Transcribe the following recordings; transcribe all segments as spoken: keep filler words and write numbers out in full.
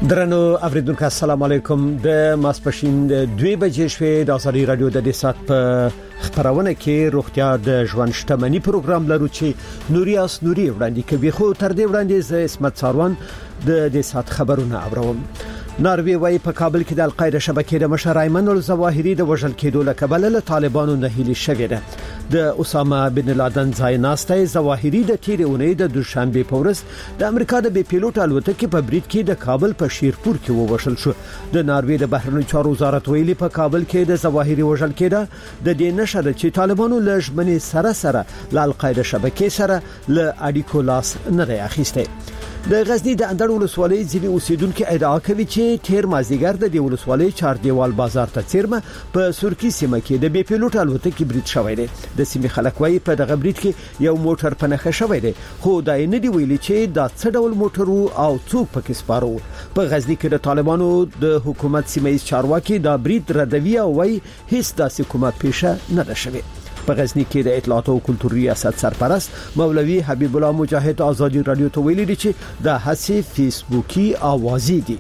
درنو اوریدونکو السلام علیکم د ماسپښین دوه بجې شوې د ازادي رادیو د دسات په خبرونه کې روغتیا د ژوند شتمنۍ پروګرام لرو چې نوریاس نوري وړاندې کوي. خو تر دې وړاندې ز اسمت ساروان د دسات خبرونه اورم. ناروی وايي په کابل کې د القاعده شبکې د مشر ایمن الظواهری د وژل کېدو له کبله له طالبانو نه هیلي شوې ده. د اسامه بن لادن ځای ناسته ظواهری د تیر اونۍ د دوشنبه په ورځ د امریکا د بي پيلوټ الوتکې په برید کې د کابل په شیرپور کې ووژل شو. د ناروی د بهرنیو چارو وزارت ویلي په کابل کې د ظواهری وژل کېده د دې نشه چې طالبانو له ژمنې سره سره له القاعده شبکې سره له اړیکو لاس نه دی اخیسته. د غزنی د اندړ ولسوالۍ ځینې اوسیدونکو ادعا کوي چې تیر مازیګر د دې ولسوالۍ چار دیوال بازار ته چیرمه په سورکی سیمه کې د بي پيلوټ الوتکې برید شوی دی. د سیمې خلک وايي په دغه برید کې یو موټر په نښه شوی دی، خو دا نه دی ویلي چې دا څه ډول موټر او څوک پکې سپارو. په غزنی کې د طالبانو د حکومت سیمه چارواکي دا برید ردوي او وايي هیڅ داسې کومه پیښه نه ده شوې. په غزنی کې د اطلاعات او کلتور ریاست سرپرست مولوی حبیب الله مجاهد ازادي رادیو ته ویلي دي چې د هڅې فیسبوکي اوازې دي.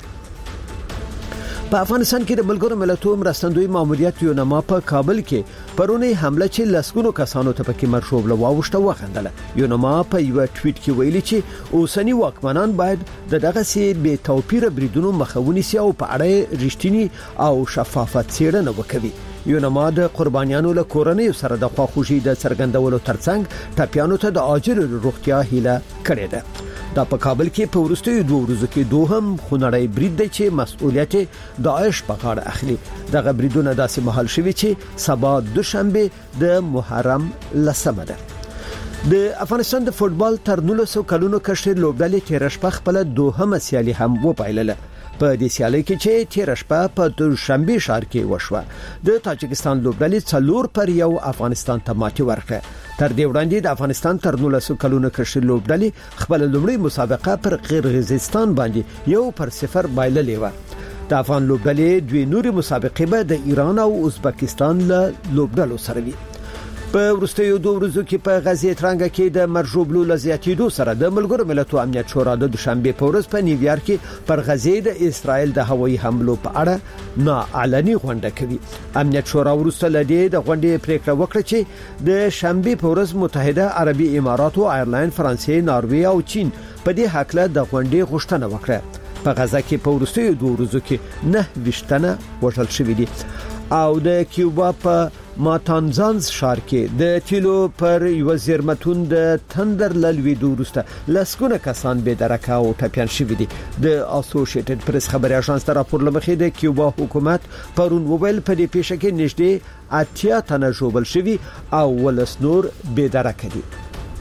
په افغانستان کې د ملګرو ملتونو مرستندوی ماموریت یونما په کابل کې پرونی حمله چې لسګونو کسانو ته پکې مرشوب لواوښته وغندله. یونما په یو ټویټ کې ویلي چې اوسنی واکمنان باید د دغه سي بې توپیر بریدونو مخاوني سي او په اړه رښتینی او شفافه څېړنه وکړي. یونما د قربانیانو له کورنۍ سره د خواخوشي د څرګندولو ترڅنګ ټاپیانو ته د عاجل روغتیا هیله کړې ده. دا په کابل کې په ورستیو دوه ورځو کې دوهم خونړی برید دی چې مسؤلیت داعش په غاړه اخلي. دغه بریدونه داسې مهال شوي چې سبا دوشنبه د محرم لسمه ده. د افغانستان د فوتبال تر نولسو کلونو کشر لوبډلې تیر شپه خپل دوهمه سیالي هم وپایلله. په دې سیالي کې چې تیر شپه په دوشنبه ښار کې وشوه د تاجکستان لوبډلې څلور پر یو افغانستان ته ماتې ورکړه. تر دې وړاندې د افغانستان تر نولسو کلونو کشر لوبډلې خپل لومړی مسابقه پر قرغیزستان باندې یو پر صفر بایللې و. د افغان لوبډلې دوی نوري مسابقې به د ایران او ازبکستان له لوبډلو سره وي. په ورستیو دوه ورځو کې په غزې ترانګه کې د مرجوبلو لزیاتېدو سره د ملګرو ملتونو امنیت شورا د دوشنبه په ورځ په نیویارک کې پر غزې د اسرائیل د هوایي حملو په اړه ناعلني غونډه کوي. امنیت شورا ورسته لدی د غونډې پریکړه وکړه چې د شنبه په ورځ متحده عربي امارات او ایرلاین فرانسې ناروی او چین په دې حق له د غونډې غوښتنه وکړه. په غزه کې په ورستیو دوه ورځو کې نه وشتنه وژل شوې دي او د کیوبا په ماتانزانز ښار کې د تیلو پر یو زیرمتون د تندر لوي دورسته لسګونه کسان به درکه او ټپيان شوي دي. د اسوسییټډ پریس خبري اژانس ته راپور لمخې د کیوبا حکومت پرون وویل په دې پیښه کې نږدې اتیا تنه ژوبل شوي او ولس نور به درکه دي.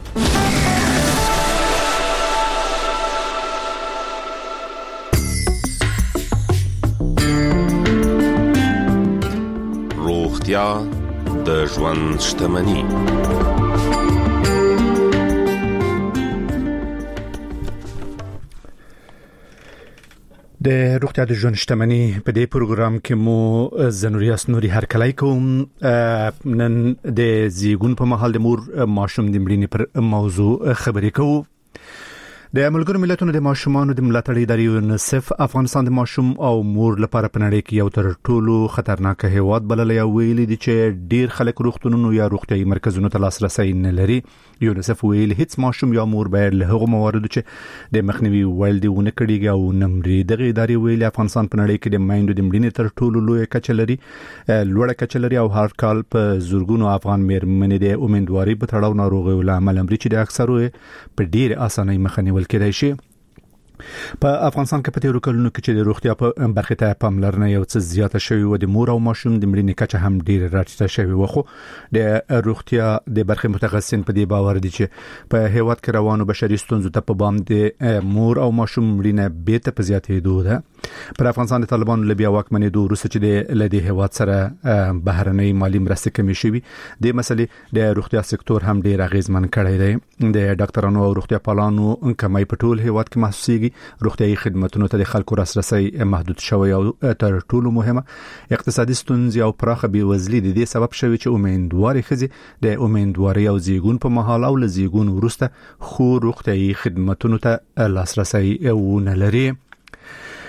روغتیا د ژوند شتمنۍ. د روغتیا د ژوند شتمنۍ په دې پروګرام کې مو زنوریاس نوري هرکلای کوم. نن د زیګون په محل د مور ماشوم د مړینې پر موضوع خبرې کوو. د ملګرو ملتونو د ماشومانو د ملاتړ ادارې یونیسف افغانستان د ماشوم او مور لپاره په نړۍ کې یو تر ټولو خطرناک هیواد بللی او ویلي دي چې ډیر خلک روغتونونو یا روغتيایي مرکزونو ته لاسرسي نه لري. یونیسف ویلي هیڅ ماشوم یا مور باید له هغو مواردو چې د مخنیوي وړ دي ونه کړيږي او نمرې. دغه ادارې ویلي افغانستان په نړۍ کې د مایندو د مړینې تر ټولو لوی کچه لري لوړه کچه لري او هر کال په زورګونو افغان مېرمنې د امیدواري په تړاو ناروغي ول عمل امر چې د اکثرو په ډیر اسانه مخنیوي کېدای شي. په افغانستان کې په تیرو کلونو کې چې د روغتیا په برخه ته پاملرنه یو څه زیاته شوې و د مور او ماشوم د مړینې کچه هم ډیره راټیټه شوې و. خو د روغتیا د برخه متخصصین په دې باور دي چې په هیواد کې روانو بشري ستونزو ته په بام د مور او ماشوم مړینه بیت په زیاتېدو ده. پر افغانستان د طالبانو لبیا واکمنې دوه وروسته چې د لدی هیواد سره بهرنۍ مالی مرستې کمی شوي د مسلې د روغتیا سکتور هم ډیر اغیزمن کړی دی. د ډاکټرانو او روغتیا پالانو کمی په ټول هیواد کې محسوسيږي. روغتيایي خدماتونو ته د خلکو لاسرسي محدود شوی او تر ټولو مهمه اقتصادي ستونزې او پراخه بیوزلي د دې سبب شوی چې امیدواري خزي د امیدواري او زیګون په محل او لزیګون ورسته خو روغتيایي خدماتونو ته لاسرسي ونه لري.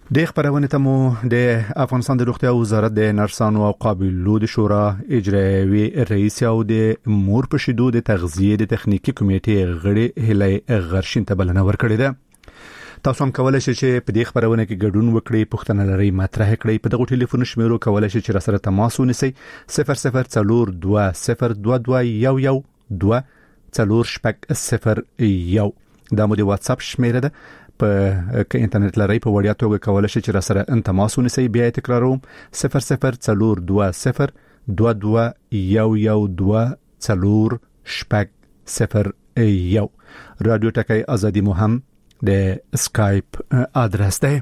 د خبرونه ته مو د افغانستان د روغتیا وزارت د نرسانو او قابلو د شورا اجرایوي رئیس او د مور په شیدو د تغذیه د تخنیکی کمیټې غړي هلي غرشین ته بلنه ورکړې ده. تاسو هم کولای شئ چې په دې خبرونه کې ګډون وکړئ، پوښتنه لرئ مطرح کړئ. په دغه ټلیفون شمیرو کولای شئ چې را سره تماس ونیسئ صفر صفر څلور دوه صفر دوه دوه یو یو دوه څلور شپږ صفر یو. دا مو د واتس اپ شمیره ده. په ک انټرنیټ لرئ په وړیا توګه کولای شئ چې را سره تماس ونیسئ. بیا تکراروم صفر صفر څلور دوه صفر دوه دوه یو یو دوه څلور شپږ صفر یو. رادیو ټکی ازادي مو هم د اسکایپ ادرس ده.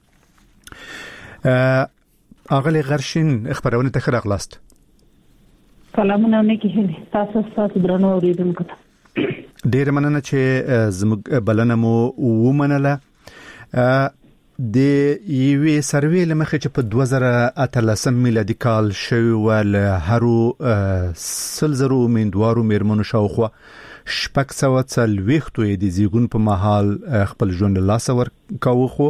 اغلی غرشین خبرونه ته خراغلاست. سلامونه نیکی تاسو تاسو درنو اوریدونکو ته ډیر مننه چې زموږ بلنه مو ومنله. د یوې سروې لمخې چې په دوه زره اتلسم میلادي کال شوی ول هرو سلزرو مندوارو میرمنو شاوخوا شپږ سوه څلوېښت د زیږون په مهال خپل ژوند له لاسه ورکاوه. خو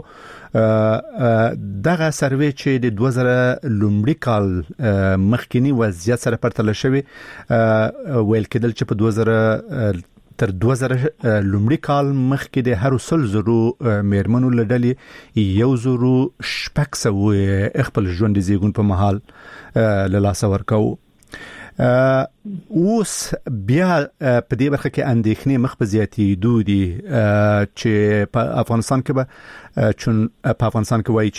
دغه سروې چې د دوه زره لومړي کال مخکینی وضعیت سره پرتله شوی ویل کېدل چې په دوه زره تر دوه زره لومړي کال مخکې د هر سل زرو میرمنو لډلې یو زرو شپږ سوه خپل ژوند زیږون په مهال له لاسه ورکاوه. اوس بیا په دې برخه کې اندېښنې مخ په زیاتېدو دي چې په افغانستان کې به چون په افغانستان کې وایي